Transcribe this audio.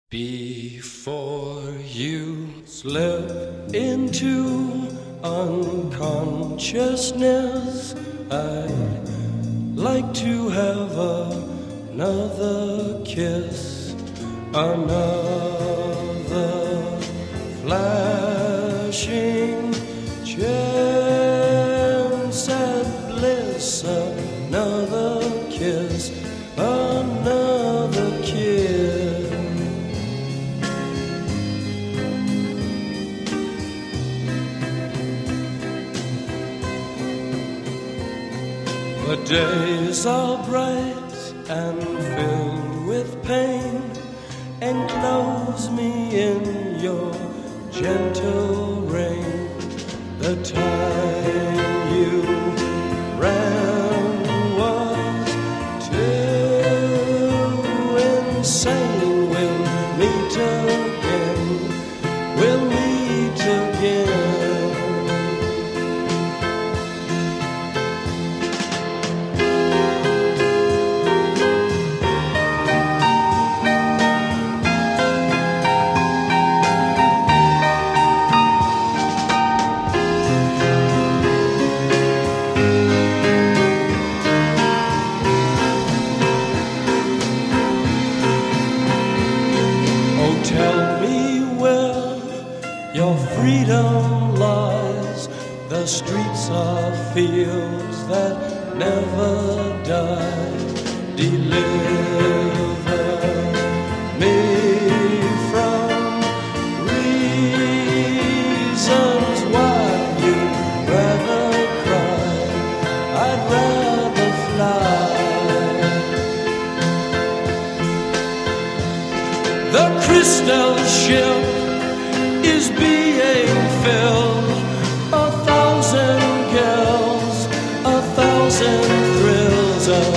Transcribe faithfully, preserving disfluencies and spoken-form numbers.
Before you slip into unconsciousness, I'd like to have another kiss, another flashing chance at bliss, another kiss, another kiss. The days are bright and filled with pain. Enclose me in your gentle rain. The time you ran was too insane. We'll meet again. We'll meet again. Tell me where your freedom lies. The streets are fields that never die. Deliver me from reasons why you'd rather cry. I'd rather fly. The crystal ship is being filled. A thousand girls, a thousand thrills.